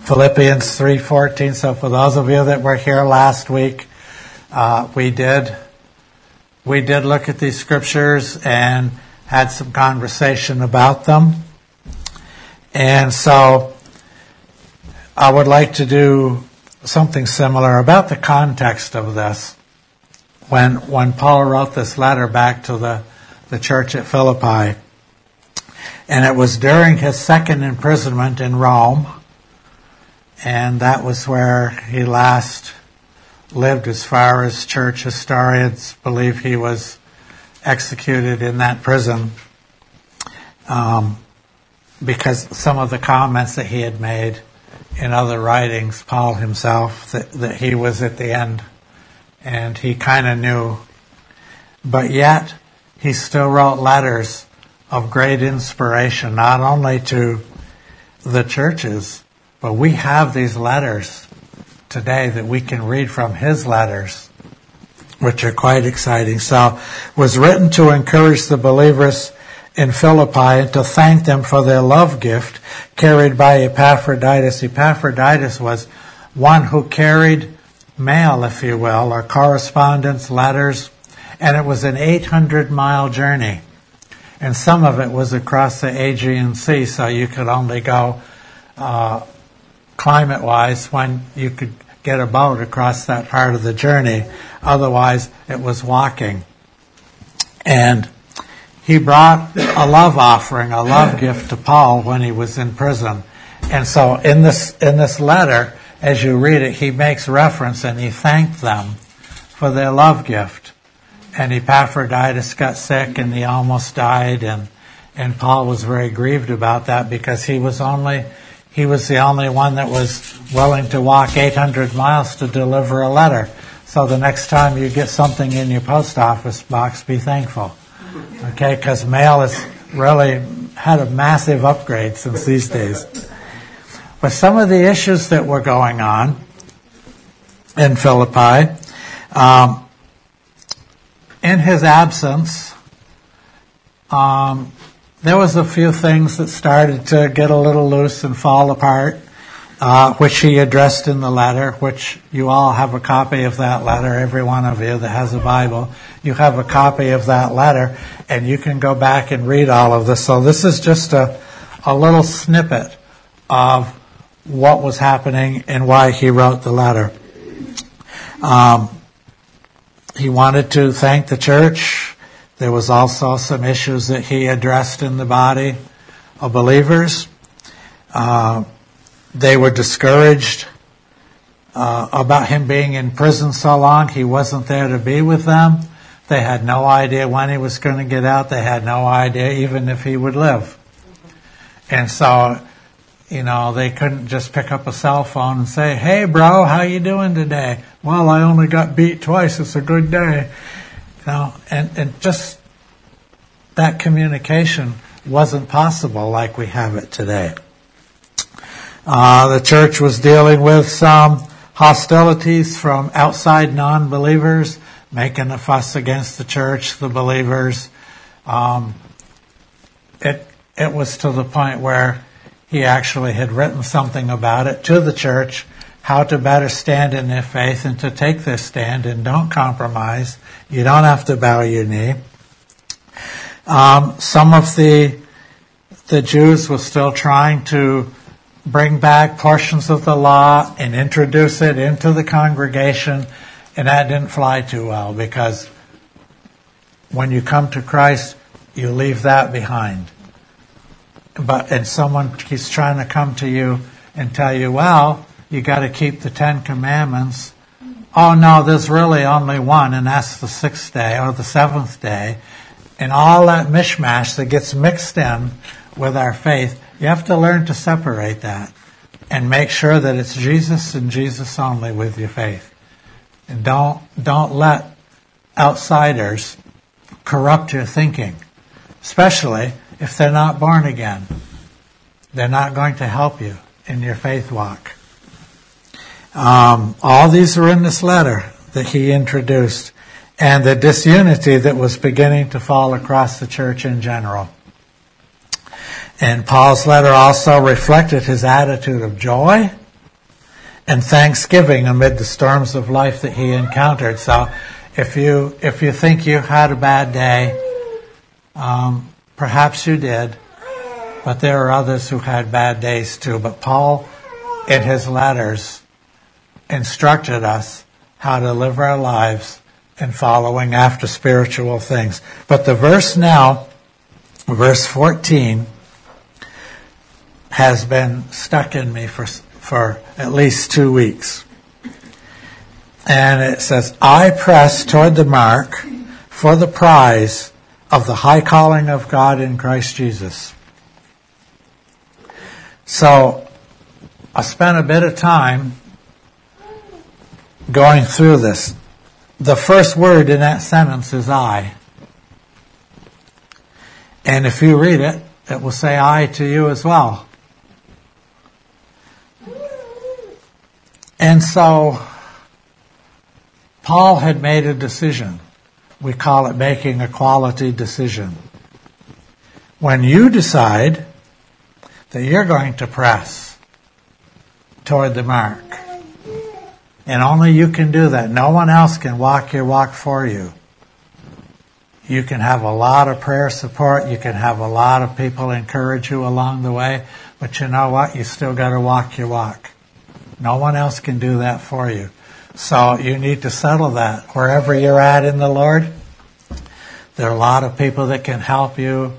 Philippians 3:14. So for those of you that were here last week, we did look at these scriptures and had some conversation about them. And so I would like to do something similar about the context of this. When Paul wrote this letter back to the church at Philippi, and it was during his second imprisonment in Rome, and that was where he last lived as far as church historians believe he was executed in that prison, because some of the comments that he had made in other writings, Paul himself, that he was at the end, and he kind of knew. But yet, he still wrote letters of great inspiration, not only to the churches, but we have these letters today that we can read from his letters, which are quite exciting. So, it was written to encourage the believers in Philippi and to thank them for their love gift carried by Epaphroditus. Epaphroditus was one who carried mail, if you will, or correspondence, letters, and it was an 800-mile journey. And some of it was across the Aegean Sea, so you could only go climate-wise when you could get a boat across that part of the journey. Otherwise, it was walking. And he brought a love offering, a love gift to Paul when he was in prison. And so in this letter, as you read it, he makes reference and he thanked them for their love gift. And Epaphroditus got sick and he almost died, and Paul was very grieved about that because he was the only one that was willing to walk 800 miles to deliver a letter. So the next time you get something in your post office box, be thankful. Okay, because mail has really had a massive upgrade since these days. But some of the issues that were going on in Philippi, in his absence, there was a few things that started to get a little loose and fall apart, which he addressed in the letter, which you all have a copy of that letter, every one of you that has a Bible. You have a copy of that letter, and you can go back and read all of this. So this is just a little snippet of what was happening and why he wrote the letter. He wanted to thank the church. There was also some issues that he addressed in the body of believers. They were discouraged about him being in prison so long. He wasn't there to be with them. They had no idea when he was going to get out. They had no idea even if he would live. And so, they couldn't just pick up a cell phone and say, "Hey, bro, how you doing today?" "Well, I only got beat twice. It's a good day." And just that communication wasn't possible like we have it today. The church was dealing with some hostilities from outside non-believers, making a fuss against the church, the believers. It was to the point where he actually had written something about it to the church, how to better stand in their faith and to take their stand and don't compromise. You don't have to bow your knee. Some of the Jews were still trying to bring back portions of the law and introduce it into the congregation, and that didn't fly too well because when you come to Christ, you leave that behind. And someone keeps trying to come to you and tell you, well, you got to keep the 10 Commandments. Oh no, there's really only one, and that's the 6th day or the 7th day. And all that mishmash that gets mixed in with our faith, you have to learn to separate that and make sure that it's Jesus and Jesus only with your faith. And don't let outsiders corrupt your thinking, especially if they're not born again. They're not going to help you in your faith walk. All these are in this letter that he introduced, and the disunity that was beginning to fall across the church in general. And Paul's letter also reflected his attitude of joy and thanksgiving amid the storms of life that he encountered. So if you think you had a bad day, perhaps you did, but there are others who had bad days too. But Paul, in his letters, instructed us how to live our lives in following after spiritual things. But the verse now, verse 14, has been stuck in me for at least 2 weeks. And it says, I press toward the mark for the prize of the high calling of God in Christ Jesus. So I spent a bit of time going through this. The first word in that sentence is I. And if you read it, it will say I to you as well. And so Paul had made a decision. We call it making a quality decision. When you decide that you're going to press toward the mark, and only you can do that. No one else can walk your walk for you. You can have a lot of prayer support. You can have a lot of people encourage you along the way. But you know what? You still got to walk your walk. No one else can do that for you. So you need to settle that. Wherever you're at in the Lord, there are a lot of people that can help you,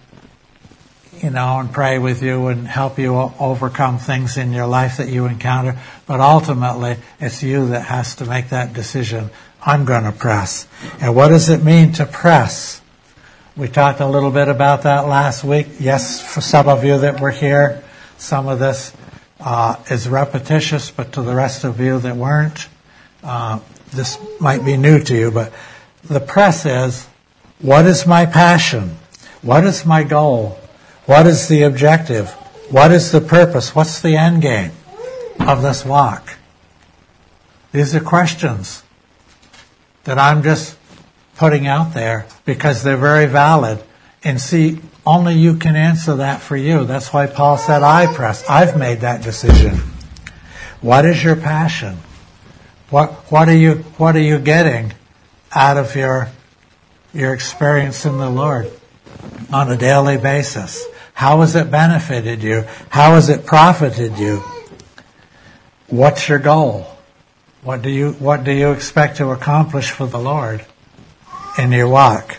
and pray with you and help you overcome things in your life that you encounter. But ultimately, it's you that has to make that decision. I'm going to press. And what does it mean to press? We talked a little bit about that last week. Yes, for some of you that were here, some of this is repetitious, but to the rest of you that weren't, this might be new to you. But the press is, what is my passion? What is my goal? What is the objective? What is the purpose? What's the end game of this walk? These are questions that I'm just putting out there because they're very valid. And see, only you can answer that for you. That's why Paul said, I press. I've made that decision. What is your passion? What are you getting out of your experience in the Lord on a daily basis? How has it benefited you? How has it profited you? What's your goal? What do you expect to accomplish for the Lord in your walk?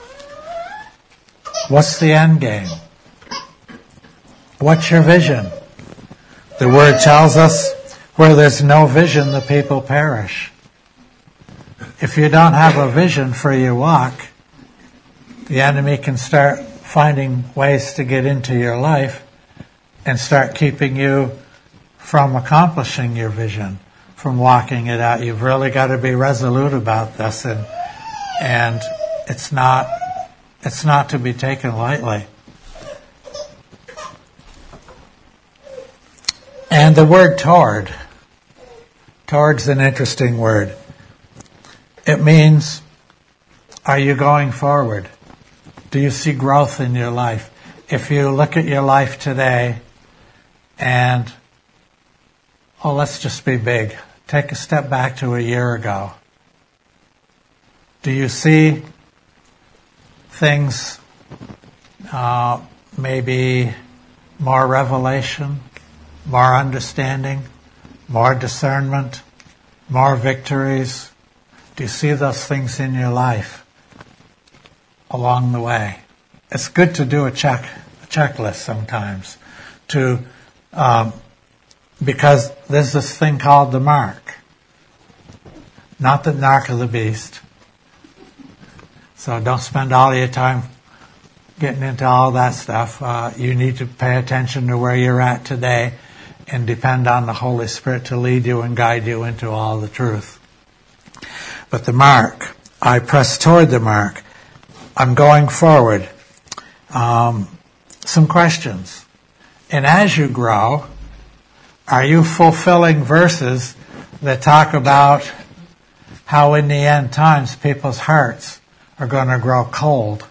What's the end game? What's your vision? The Word tells us, where there's no vision, the people perish. If you don't have a vision for your walk, the enemy can start finding ways to get into your life and start keeping you from accomplishing your vision, from walking it out. You've really got to be resolute about this, and it's not to be taken lightly. And the word toward's an interesting word. It means, are you going forward? Do you see growth in your life? If you look at your life today and, let's just be big. Take a step back to a year ago. Do you see things, maybe more revelation, more understanding, more discernment, more victories? Do you see those things in your life along the way? It's good to do a checklist sometimes, because there's this thing called the mark, not the mark of the beast. So don't spend all your time getting into all that stuff. You need to pay attention to where you're at today and depend on the Holy Spirit to lead you and guide you into all the truth. But the mark, I press toward the mark. I'm going forward. Some questions. And as you grow, are you fulfilling verses that talk about how in the end times people's hearts are going to grow cold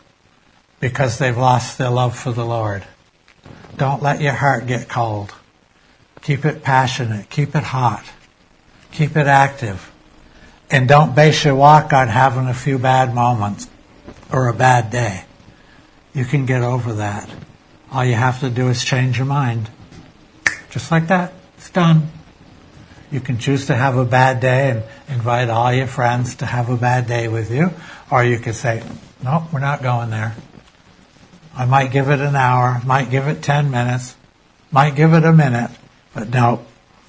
because they've lost their love for the Lord? Don't let your heart get cold. Keep it passionate. Keep it hot. Keep it active. And don't base your walk on having a few bad moments or a bad day. You can get over that. All you have to do is change your mind. Just like that. It's done. You can choose to have a bad day and invite all your friends to have a bad day with you. Or you could say, nope, we're not going there. I might give it an hour, might give it 10 minutes, might give it a minute, but no.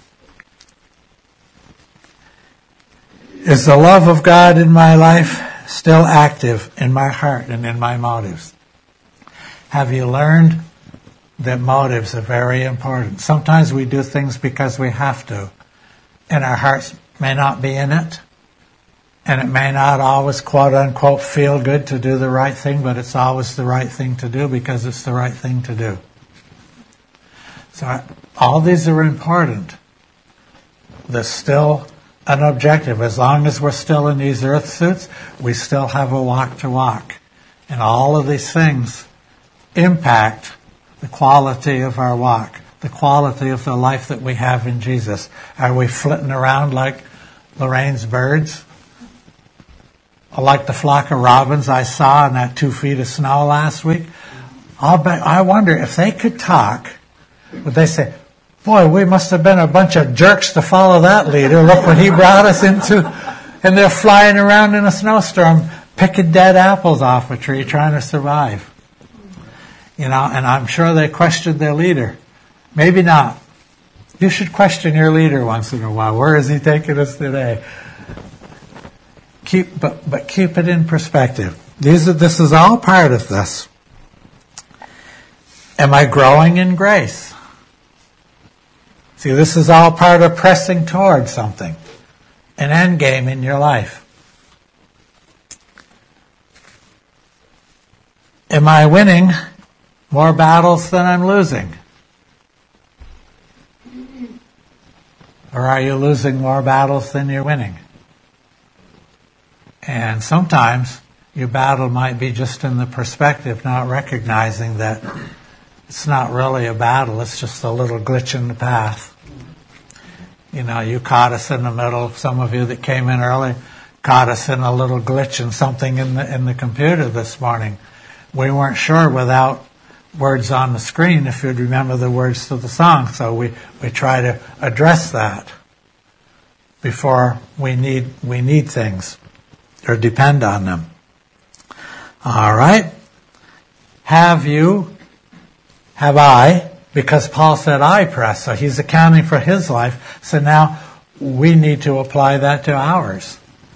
Is the love of God in my life still active in my heart and in my motives? Have you learned that motives are very important? Sometimes we do things because we have to, and our hearts may not be in it, and it may not always, quote unquote, feel good to do the right thing, but it's always the right thing to do because it's the right thing to do. So all these are important. There's still an objective. As long as we're still in these earth suits, we still have a walk to walk. And all of these things impact the quality of our walk, the quality of the life that we have in Jesus. Are we flitting around like Lorraine's birds? Or like the flock of robins I saw in that 2 feet of snow last week? I wonder if they could talk, would they say, boy, we must have been a bunch of jerks to follow that leader. Look what he brought us into. And they're flying around in a snowstorm, picking dead apples off a tree, trying to survive. And I'm sure they questioned their leader. Maybe not. You should question your leader once in a while. Where is he taking us today? But keep it in perspective. This is all part of this. Am I growing in grace? See, this is all part of pressing towards something, an end game in your life. Am I winning more battles than I'm losing? Or are you losing more battles than you're winning? And sometimes your battle might be just in the perspective, not recognizing that it's not really a battle, it's just a little glitch in the path. You caught us in the middle. Some of you that came in early caught us in a little glitch in something in the computer this morning. We weren't sure without words on the screen if you'd remember the words to the song, so we try to address that before we need things or depend on them. All right. Have I, because Paul said I press, so he's accounting for his life, so now we need to apply that to ours.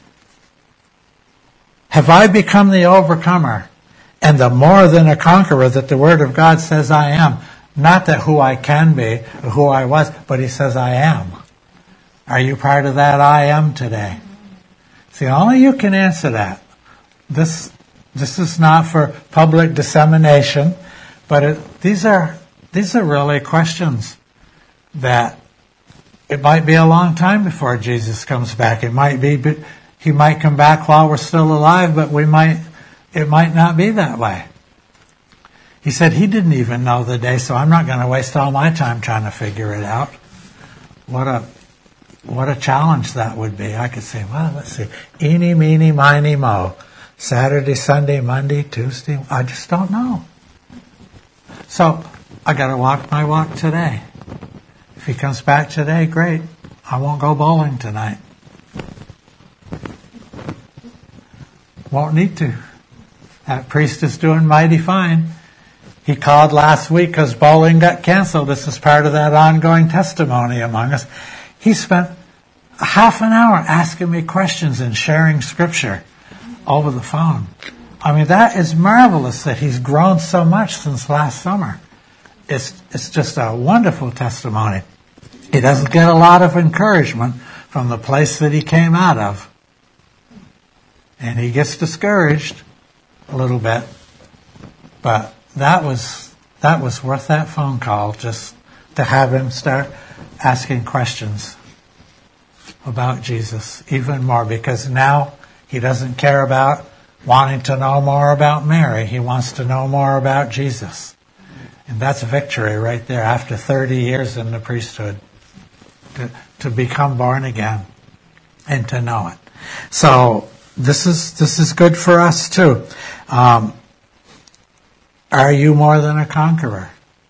Have I become the overcomer and the more than a conqueror that the Word of God says I am? Not that who I can be or who I was, but he says I am. Are you part of that I am today? See, only you can answer that. This is not for public dissemination, but these are really questions that it might be a long time before Jesus comes back. It might be he might come back while we're still alive, but it might not be that way. He said he didn't even know the day, so I'm not going to waste all my time trying to figure it out. What a challenge that would be. I could say, well, let's see, eeny, meeny, miny, mo. Saturday, Sunday, Monday, Tuesday, I just don't know. So I got to walk my walk today. If he comes back today, great. I won't go bowling tonight. Won't need to. That priest is doing mighty fine. He called last week because bowling got canceled. This is part of that ongoing testimony among us. He spent a half an hour asking me questions and sharing scripture over the phone. I mean, that is marvelous that he's grown so much since last summer. It's just a wonderful testimony. He doesn't get a lot of encouragement from the place that he came out of. And he gets discouraged a little bit. But that was worth that phone call, just to have him start asking questions about Jesus even more, because now he doesn't care about wanting to know more about Mary. He wants to know more about Jesus. And that's victory right there after 30 years in the priesthood. To become born again and to know it. So this is good for us too. Are you more than a conqueror?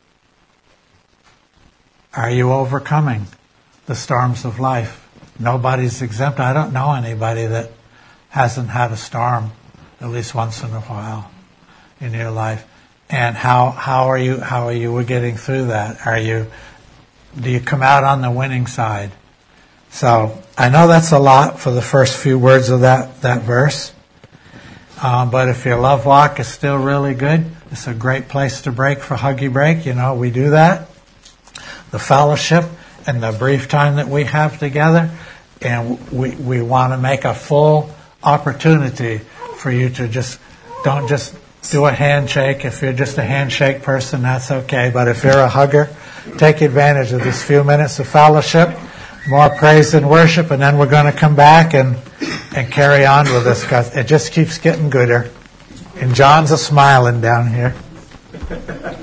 Are you overcoming the storms of life? Nobody's exempt. I don't know anybody that hasn't had a storm at least once in a while in your life. And how are you getting through that? Do you come out on the winning side? So I know that's a lot for the first few words of that verse. But if your love walk is still really good, it's a great place to break for Huggy Break. We do that. The fellowship and the brief time that we have together. And we want to make a full opportunity for you to don't just do a handshake. If you're just a handshake person, that's okay. But if you're a hugger, take advantage of these few minutes of fellowship, more praise and worship, and then we're going to come back and carry on with this because it just keeps getting gooder. And John's a smiling down here.